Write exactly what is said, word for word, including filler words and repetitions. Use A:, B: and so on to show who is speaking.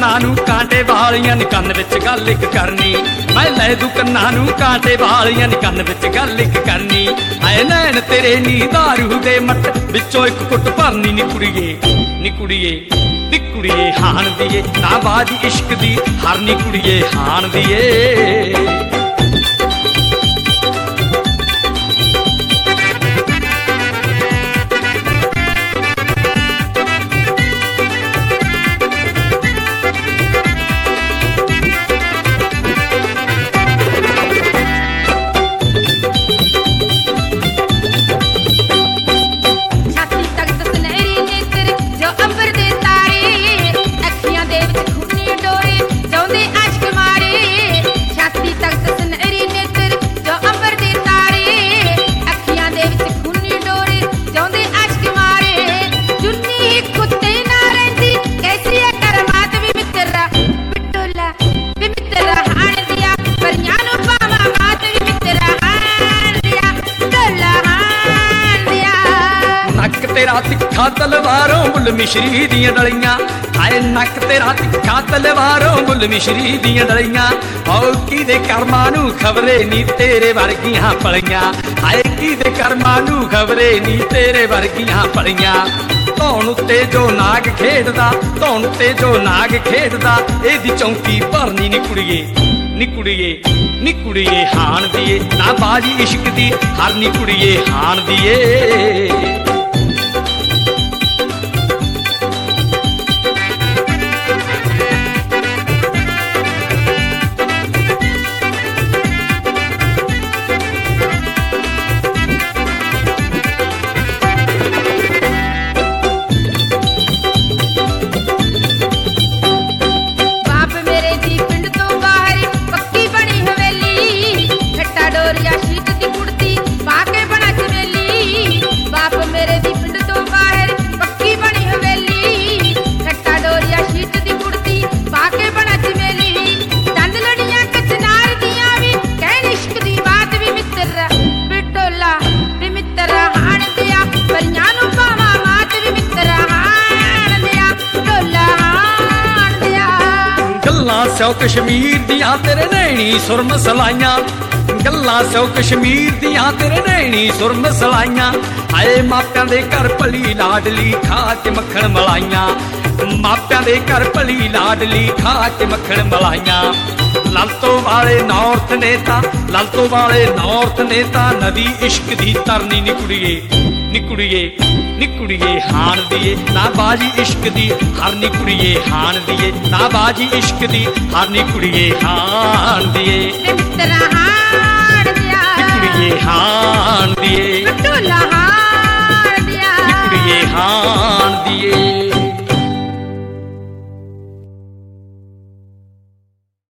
A: ਕੰਨਾਂ ਨੂੰ ਕਾਂਟੇ ਵਾਲੀਆਂ ਨੀ ਕੰਨ ਵਿੱਚ ਗੱਲ ਇੱਕ ਕਰਨੀ। ਮੈਂ ਲੈ ਦੂ ਕੰਨਾਂ ਨੂੰ ਕਾਂਟੇ ਵਾਲੀਆਂ ਨੀ ਕੰਨ ਵਿੱਚ ਗੱਲ ਇੱਕ ਕਰਨੀ। ਆਏ ਨੈਣ ਤੇਰੇ ਨੀ ਦਾਰੂ ਦੇ ਮੱਟ ਵਿੱਚੋਂ ਇੱਕ ਕੁੱਟ ਭਰਨੀ ਨੀ ਕੁੜੀਏ ਨੀ ਕੁੜੀਏ ਨੀ ਕੁੜੀਏ ਹਾਣ ਦੀਏ ਨਾ ਬਾਜ ਇਸ਼ਕ ਦੀ ਹਰਨੀ ਕੁੜੀਏ ਹਾਣ ਦੀਏ। तेरा तिखा तलवारों मुल मिश्री दियां डलियां। आए नक तेरा तिखा तलवारों मुल मिश्री दियां डलियां। औ किदे कर्मां नूं खबरे नी तेरे वर्गियां पलियां। आए किदे कर्मां नूं खबरे नी तेरे वर्गियां पलियां। धौन उत्ते जो नाग खेडदा धौन उत्ते जो नाग खेडदा एदी चौंकी भरनी नी कुड़िए नी कुड़िए नी कुड़िए हाण दिए ना बाजी इश्क दी हरनी कुड़िए हाण दिए। सौ कश्मीर दियां तेरे नैनी सुरम सलाइयां। गल्लां सौ कश्मीर दियां तेरे नैनी सुरम सलाइयां। आए मापियां दे घर भली लाडली खा के मक्खण मलाइयां। मापियां दे घर भली लाडली खा के मक्खण मलाइयां। लालतो वाले नॉर्थ नेता लालतो वाले नॉर्थ नेता नदी इश्क दी तरनी नी कुड़िए नी कुड़िए नी कुड़िए हाण दिए ना बाजी इश्क दी हरनी कुड़िए हाण दिए ना बाजी इश्क दी हरनी कुड़िए हाण दिए।
B: मित्रा हाण दिया
A: कुड़िए हाण दिए
B: टोला हाण दिया
A: कुड़िए हाण दिए।